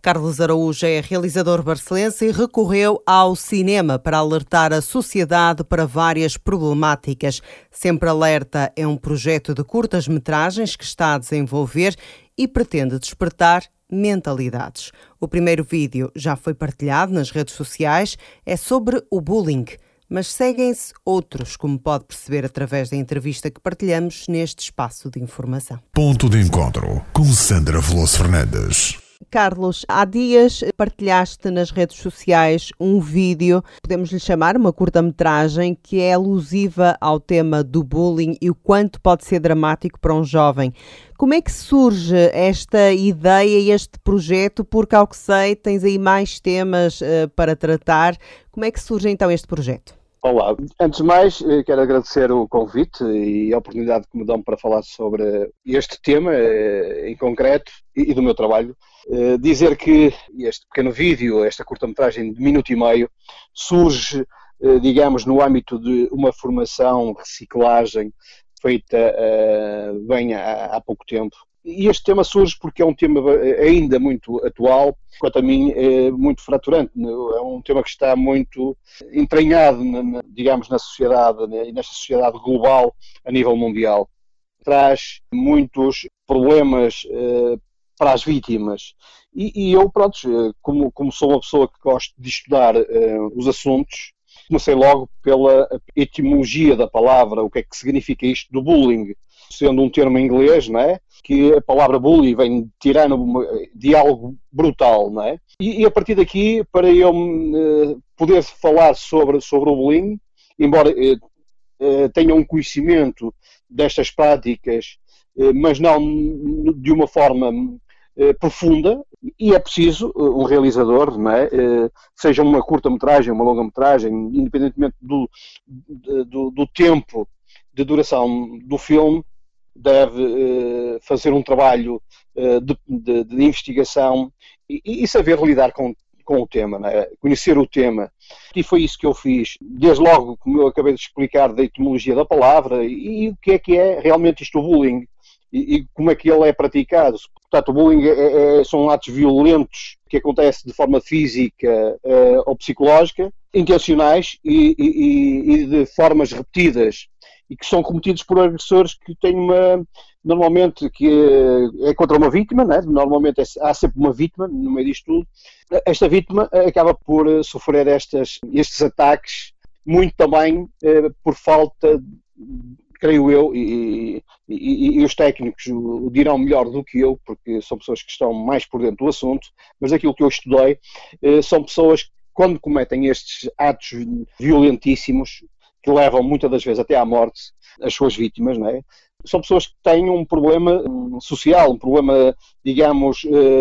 Carlos Araújo é realizador barcelense e recorreu ao cinema para alertar a sociedade para várias problemáticas. Sempre Alerta é um projeto de curtas-metragens que está a desenvolver e pretende despertar mentalidades. O primeiro vídeo já foi partilhado nas redes sociais, é sobre o bullying, mas seguem-se outros, como pode perceber através da entrevista que partilhamos neste espaço de informação. Ponto de encontro com Sandra Veloso Fernandes. Carlos, há dias partilhaste nas redes sociais um vídeo, podemos lhe chamar uma curta-metragem, que é alusiva ao tema do bullying e o quanto pode ser dramático para um jovem. Como é que surge esta ideia e este projeto? Porque, ao que sei, tens aí mais temas para tratar. Como é que surge então este projeto? Olá, antes de mais quero agradecer o convite e a oportunidade que me dão para falar sobre este tema em concreto e do meu trabalho. Dizer que este pequeno vídeo, esta curta-metragem de minuto e meio, surge, digamos, no âmbito de uma formação, reciclagem, feita bem há pouco tempo. E este tema surge porque é um tema ainda muito atual, quanto a mim, muito fraturante. É um tema que está muito entranhado, digamos, na sociedade, e nesta sociedade global a nível mundial. Traz muitos problemas para as vítimas. E eu, pronto, como sou uma pessoa que gosto de estudar os assuntos, comecei logo pela etimologia da palavra, o que é que significa isto do bullying. Sendo um termo em inglês, não é? Que a palavra bully vem de tirano, de algo brutal, não é? E a partir daqui, para eu poder falar sobre o bullying, embora tenha um conhecimento destas práticas, mas não de uma forma profunda, e é preciso um realizador, não é? Seja uma curta-metragem, uma longa-metragem, independentemente do tempo de duração do filme, deve fazer um trabalho de investigação e saber lidar com o tema, não é? Conhecer o tema. E foi isso que eu fiz, desde logo, como eu acabei de explicar, da etimologia da palavra e o que é realmente isto, o bullying, e como é que ele é praticado. Portanto, o bullying são atos violentos que acontecem de forma física ou psicológica, intencionais e de formas repetidas, e que são cometidos por agressores que têm normalmente que é contra uma vítima, né? Normalmente há sempre uma vítima no meio disto tudo. Esta vítima acaba por sofrer estes ataques, muito também por falta, creio eu, e os técnicos o dirão melhor do que eu, porque são pessoas que estão mais por dentro do assunto, mas aquilo que eu estudei são pessoas que, quando cometem estes atos violentíssimos, que levam muitas das vezes até à morte as suas vítimas, não é? São pessoas que têm um problema social, um problema, digamos,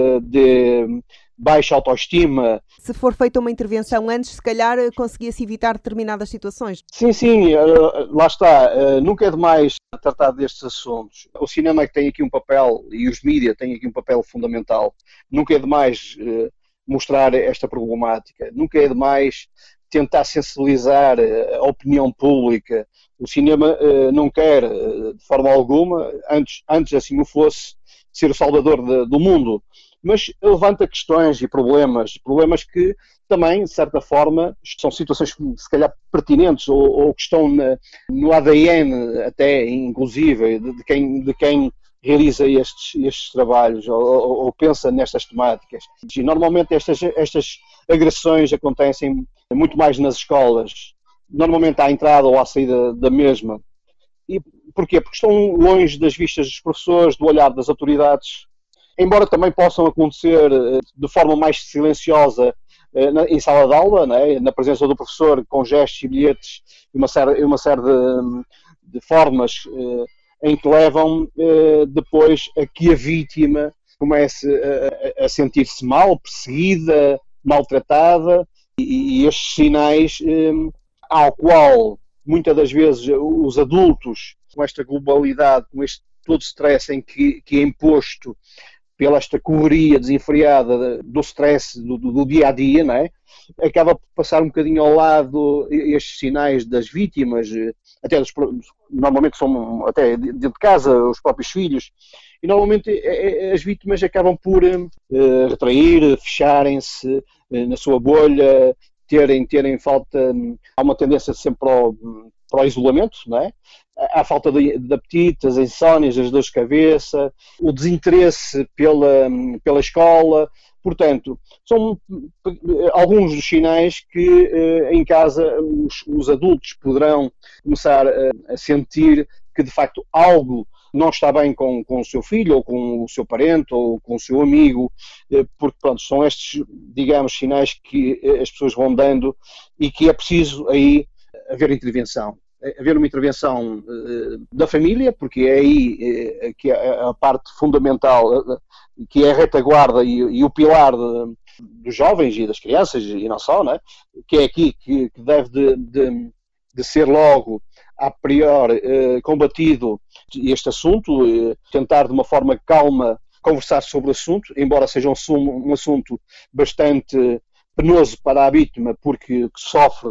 de baixa autoestima. Se for feita uma intervenção antes, se calhar conseguia-se evitar determinadas situações. Sim, lá está. Nunca é demais tratar destes assuntos. O cinema é que tem aqui um papel, e os mídias têm aqui um papel fundamental. Nunca é demais mostrar esta problemática. Nunca é demais tentar sensibilizar a opinião pública. O cinema não quer, de forma alguma, antes assim o fosse, ser o salvador do mundo, mas levanta questões e problemas que também, de certa forma, são situações se calhar pertinentes ou que estão no ADN até, inclusive, de quem realiza estes trabalhos ou pensa nestas temáticas. E normalmente estas agressões acontecem muito mais nas escolas, normalmente à entrada ou à saída da mesma. E porquê? Porque estão longe das vistas dos professores, do olhar das autoridades, embora também possam acontecer de forma mais silenciosa em sala de aula, né? Na presença do professor, com gestos e bilhetes e uma série de formas em que levam depois a que a vítima comece a sentir-se mal, perseguida, maltratada, e estes sinais ao qual muitas das vezes os adultos, com esta globalidade, com este todo stress que é imposto pela esta correria desenfreada do stress do dia a dia, não é? Acaba por passar um bocadinho ao lado estes sinais das vítimas, até normalmente são até dentro de casa, os próprios filhos, e normalmente as vítimas acabam por retrair, fecharem-se na sua bolha, terem falta, há uma tendência sempre para o isolamento, não é? Há falta de apetite, as insónias, as dores de cabeça, o desinteresse pela escola. Portanto, são alguns dos sinais que em casa os adultos poderão começar a sentir que de facto algo não está bem com o seu filho, ou com o seu parente, ou com o seu amigo, porque pronto, são estes, digamos, sinais que as pessoas vão dando e que é preciso aí haver intervenção. Haver uma intervenção da família, porque é aí que é a parte fundamental, que é a retaguarda e o pilar dos jovens e das crianças, e não só, né? Que é aqui que deve de ser logo, a priori, combatido este assunto, tentar de uma forma calma conversar sobre o assunto, embora seja um assunto bastante penoso para a vítima, porque sofre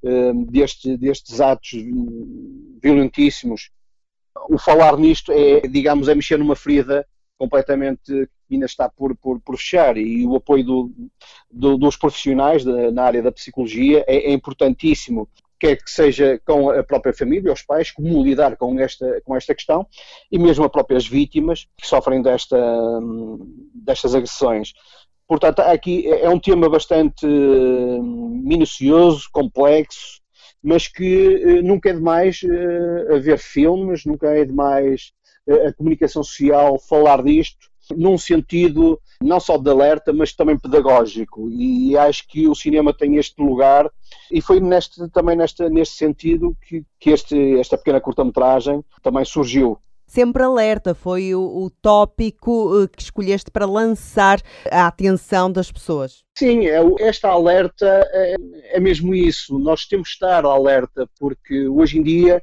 destes atos violentíssimos. O falar nisto digamos, é mexer numa ferida completamente que ainda está por fechar, e o apoio dos profissionais na área da psicologia é importantíssimo, quer que seja com a própria família, os pais, como lidar com esta questão, e mesmo as próprias vítimas que sofrem destas agressões. Portanto, aqui é um tema bastante minucioso, complexo, mas que nunca é demais haver filmes, nunca é demais a comunicação social falar disto, num sentido não só de alerta, mas também pedagógico. E acho que o cinema tem este lugar, e foi também neste sentido que esta pequena curta-metragem também surgiu. Sempre alerta foi o tópico que escolheste para lançar a atenção das pessoas. Sim, esta alerta é mesmo isso. Nós temos de estar alerta, porque hoje em dia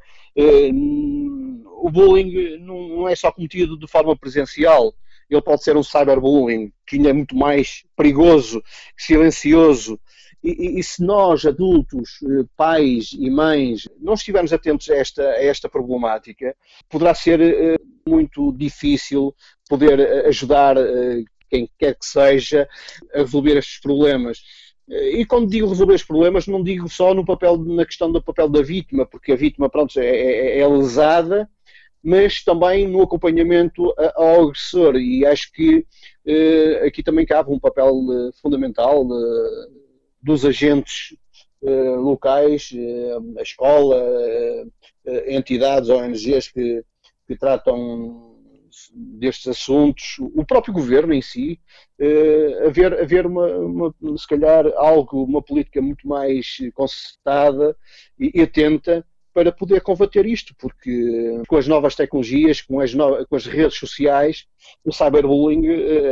o bullying não é só cometido de forma presencial. Ele pode ser um cyberbullying, que ainda é muito mais perigoso, silencioso. E se nós, adultos, pais e mães, não estivermos atentos a esta problemática, poderá ser muito difícil poder ajudar quem quer que seja a resolver estes problemas. E quando digo resolver os problemas, não digo só na questão do papel da vítima, porque a vítima, pronto, é lesada, mas também no acompanhamento ao agressor. E acho que aqui também cabe um papel fundamental dos agentes locais, a escola, entidades, ONGs que tratam destes assuntos, o próprio governo em si, haver se calhar uma política muito mais concertada e atenta para poder combater isto, porque com as novas tecnologias, com as redes sociais, o cyberbullying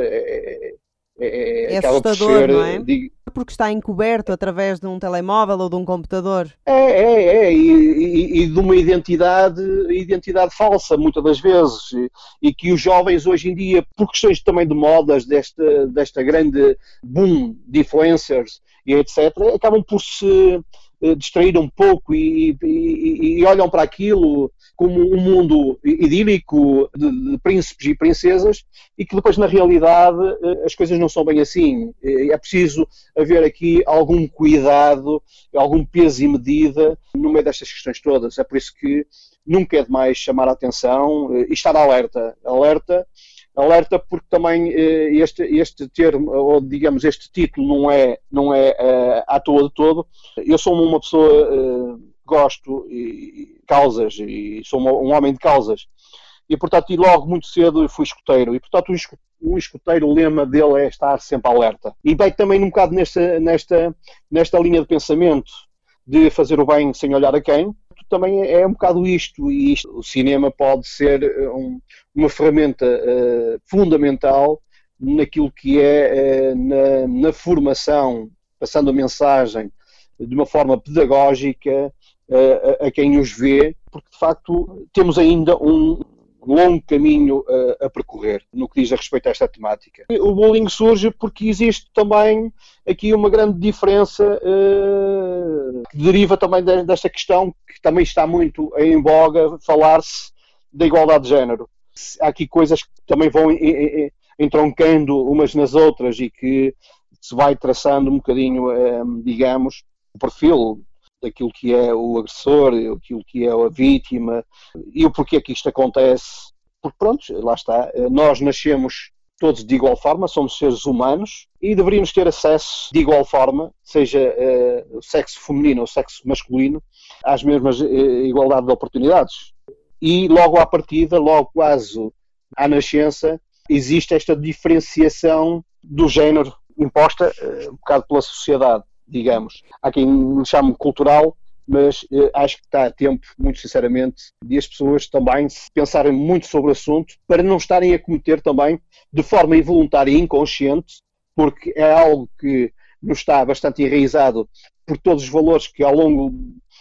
acaba por ser, não é? Porque está encoberto através de um telemóvel ou de um computador. E de uma identidade falsa, muitas das vezes, e que os jovens hoje em dia, por questões também de modas, desta grande boom de influencers e etc., acabam por se distrair um pouco e olham para aquilo como um mundo idílico de príncipes e princesas, e que depois na realidade as coisas não são bem assim. É preciso haver aqui algum cuidado, algum peso e medida no meio destas questões todas. É por isso que nunca é demais chamar a atenção e estar alerta porque também este termo, ou digamos este título não é à toa de todo. Eu sou uma pessoa gosto de causas e sou um homem de causas, e portanto logo muito cedo fui escoteiro, e portanto um escoteiro, o lema dele é estar sempre alerta, e vai também um bocado nesta linha de pensamento de fazer o bem sem olhar a quem. Também é um bocado isto, o cinema pode ser uma ferramenta fundamental naquilo que é na formação, passando a mensagem de uma forma pedagógica a quem os vê, porque de facto temos ainda um longo caminho a percorrer no que diz a respeito a esta temática. O bullying surge porque existe também aqui uma grande diferença que deriva também desta questão, que também está muito em voga falar-se da igualdade de género. há aqui coisas que também vão entroncando umas nas outras e que se vai traçando um bocadinho, digamos, o perfil daquilo que é o agressor, aquilo que é a vítima e o porquê que isto acontece. Porque pronto, lá está, nós nascemos todos de igual forma, somos seres humanos e deveríamos ter acesso de igual forma, seja o sexo feminino ou o sexo masculino, às mesmas igualdade de oportunidades. E logo à partida, logo quase à nascença, existe esta diferenciação do género imposta um bocado pela sociedade, digamos. Há quem me chame cultural, mas acho que está a tempo, muito sinceramente, de as pessoas também pensarem muito sobre o assunto para não estarem a cometer também de forma involuntária e inconsciente, porque é algo que nos está bastante enraizado por todos os valores que ao longo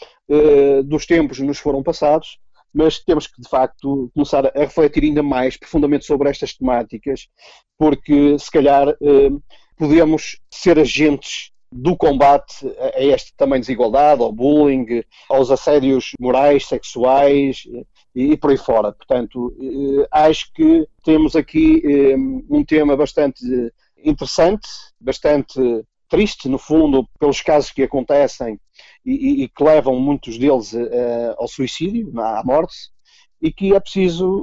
dos tempos nos foram passados, mas temos que, de facto, começar a refletir ainda mais profundamente sobre estas temáticas, porque, se calhar, podemos ser agentes do combate a esta também desigualdade, ao bullying, aos assédios morais, sexuais e por aí fora. Portanto, acho que temos aqui um tema bastante interessante, bastante triste, no fundo, pelos casos que acontecem e que levam muitos deles ao suicídio, à morte, e que é preciso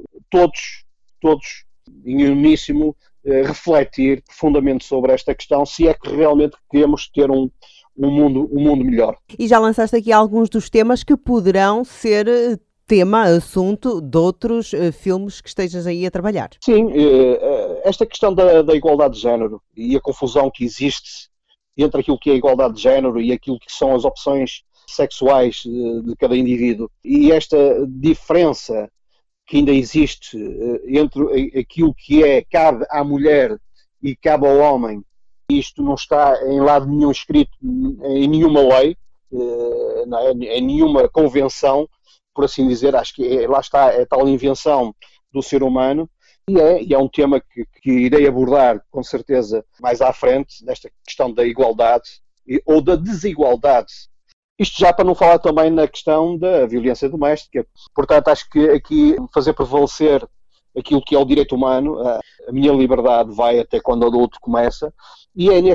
todos, em uníssono, refletir profundamente sobre esta questão, se é que realmente queremos ter um mundo melhor. E já lançaste aqui alguns dos temas que poderão ser assunto de outros filmes que estejas aí a trabalhar. Sim, esta questão da igualdade de género e a confusão que existe entre aquilo que é a igualdade de género e aquilo que são as opções sexuais de cada indivíduo, e esta diferença que ainda existe entre aquilo que cabe à mulher e cabe ao homem. Isto não está em lado nenhum escrito em nenhuma lei, em nenhuma convenção, por assim dizer. Acho que lá está a tal invenção do ser humano, e é um tema que irei abordar com certeza mais à frente, nesta questão da igualdade ou da desigualdade. Isto já para não falar também na questão da violência doméstica. Portanto, acho que aqui fazer prevalecer aquilo que é o direito humano, a minha liberdade vai até quando o adulto começa, e é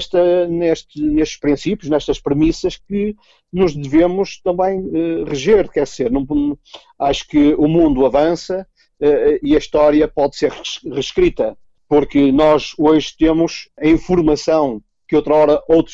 nestes princípios, nestas premissas que nos devemos também reger. Quer dizer, acho que o mundo avança e a história pode ser reescrita, porque nós hoje temos a informação que outrora outros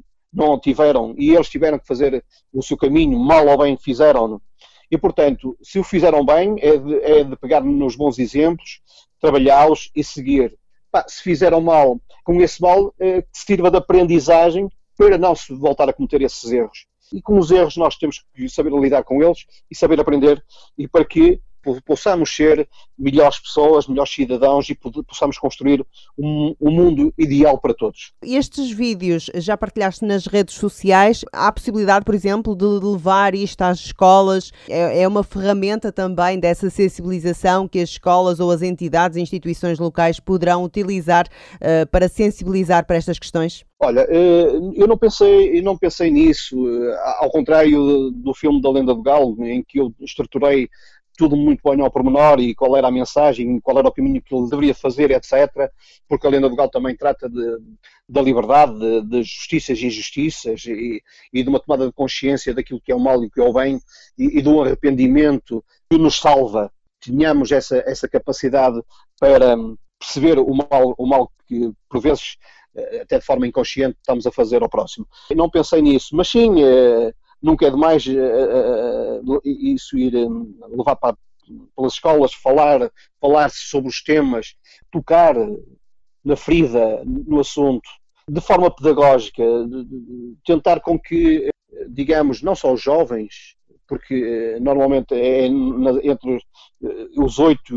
não tiveram, e eles tiveram que fazer o seu caminho, mal ou bem fizeram-no. E, portanto, se o fizeram bem, é de pegar nos bons exemplos, trabalhá-los e seguir. Se fizeram mal, com esse mal, que se sirva de aprendizagem para não se voltar a cometer esses erros. E com os erros nós temos que saber lidar com eles e saber aprender, e para que possamos ser melhores pessoas, melhores cidadãos, e possamos construir um mundo ideal para todos. Estes vídeos já partilhaste nas redes sociais. Há a possibilidade, por exemplo, de levar isto às escolas? É uma ferramenta também dessa sensibilização que as escolas ou as entidades e instituições locais poderão utilizar para sensibilizar para estas questões? Olha, eu não pensei nisso, ao contrário do filme da Lenda do Galo, em que eu estruturei tudo muito bem ao pormenor, e qual era a mensagem, qual era o caminho que ele deveria fazer, etc. Porque a Lenda do Galo também trata da liberdade, de justiças e injustiças, e de uma tomada de consciência daquilo que é o mal e o que é o bem, e de um arrependimento que nos salva. Tínhamos essa capacidade para perceber o mal que, por vezes, até de forma inconsciente, estamos a fazer ao próximo. Eu não pensei nisso, mas sim, nunca é demais isso ir levar pelas escolas, falar sobre os temas, tocar na ferida, no assunto, de forma pedagógica, tentar com que, digamos, não só os jovens, porque normalmente é entre os 8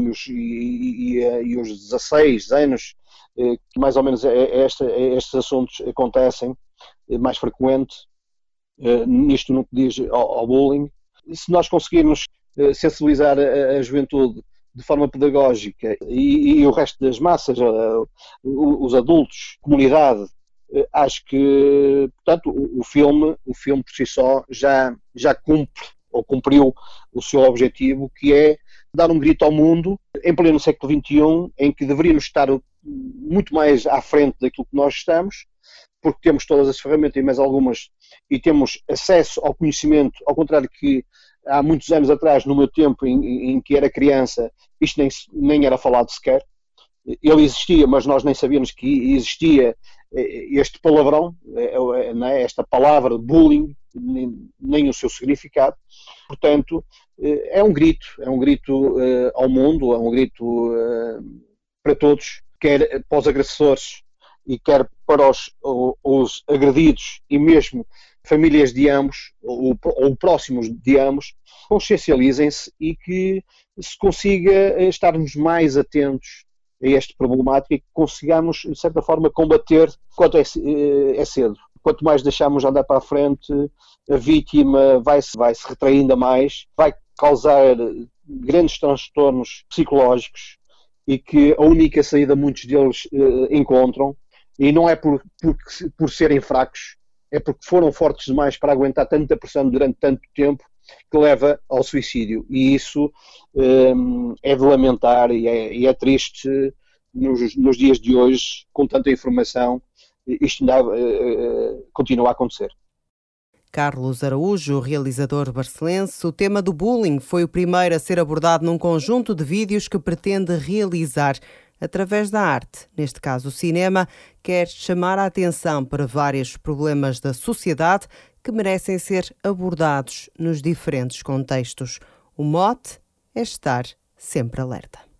e os 16 anos que mais ou menos estes assuntos acontecem, mais frequente, nisto no que diz ao bullying. Se nós conseguirmos sensibilizar a juventude de forma pedagógica e o resto das massas, os adultos, comunidade, acho que, portanto, o filme por si só já cumpre ou cumpriu o seu objetivo, que é dar um grito ao mundo, em pleno século XXI, em que deveríamos estar muito mais à frente daquilo que nós estamos, porque temos todas as ferramentas e mais algumas, e temos acesso ao conhecimento, ao contrário que há muitos anos atrás, no meu tempo em que era criança, isto nem era falado sequer. Ele existia, mas nós nem sabíamos que existia este palavrão, esta palavra bullying, nem o seu significado. Portanto, é um grito ao mundo, é um grito para todos, quer para os agressores e quer para os agredidos e mesmo famílias de ambos ou próximos de ambos, consciencializem-se e que se consiga estarmos mais atentos a esta problemática e que consigamos, de certa forma, combater quanto é cedo. Quanto mais deixarmos andar para a frente, a vítima vai-se retrair ainda mais, vai causar grandes transtornos psicológicos e que a única saída muitos deles encontram, e não é por serem fracos, é porque foram fortes demais para aguentar tanta pressão durante tanto tempo, que leva ao suicídio. E isso é de lamentar e é triste nos dias de hoje, com tanta informação, isto ainda continua a acontecer. Carlos Araújo, realizador barcelense, o tema do bullying foi o primeiro a ser abordado num conjunto de vídeos que pretende realizar através da arte. Neste caso, o cinema quer chamar a atenção para vários problemas da sociedade que merecem ser abordados nos diferentes contextos. O mote é estar sempre alerta.